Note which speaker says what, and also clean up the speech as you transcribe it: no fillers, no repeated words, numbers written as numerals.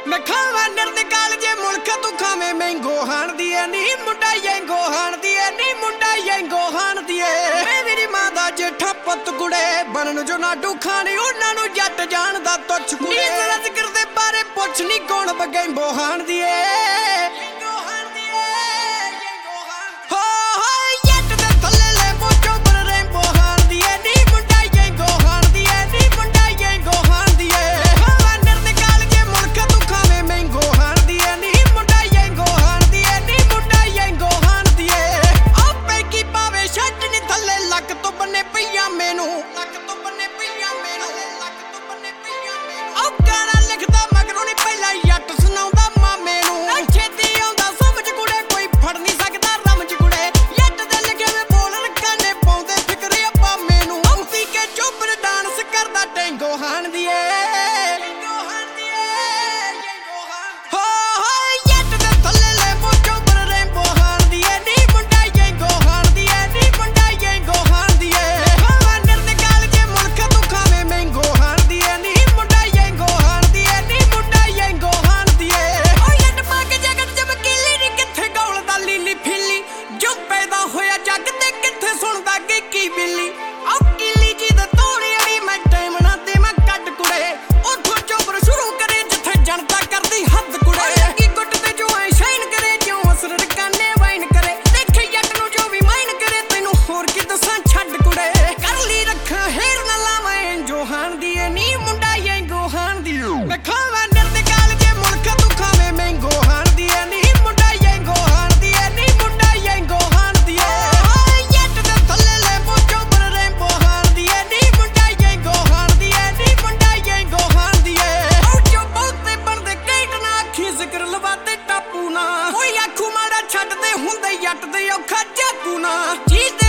Speaker 1: मैं खावा निकाल जे मुल्क तू खावे मैंगो हाण दिए नी मुंडा येंगो हाण दिए नी मुंडा येंगो हाण दिए मैं मेरी मां दा जेठा पुत कुड़े बनन जो नाडू खाने उन्हां नू जट जान दा तुच्छ कुड़े नींद करदे बारे पुछ नी कौन बगैंबो हाण दिए ਛੱਡਦੇ ਹੁੰਦੇ ਜੱਟ ਦੇ ਔਖਾ ਜਾਗੂ ਨਾ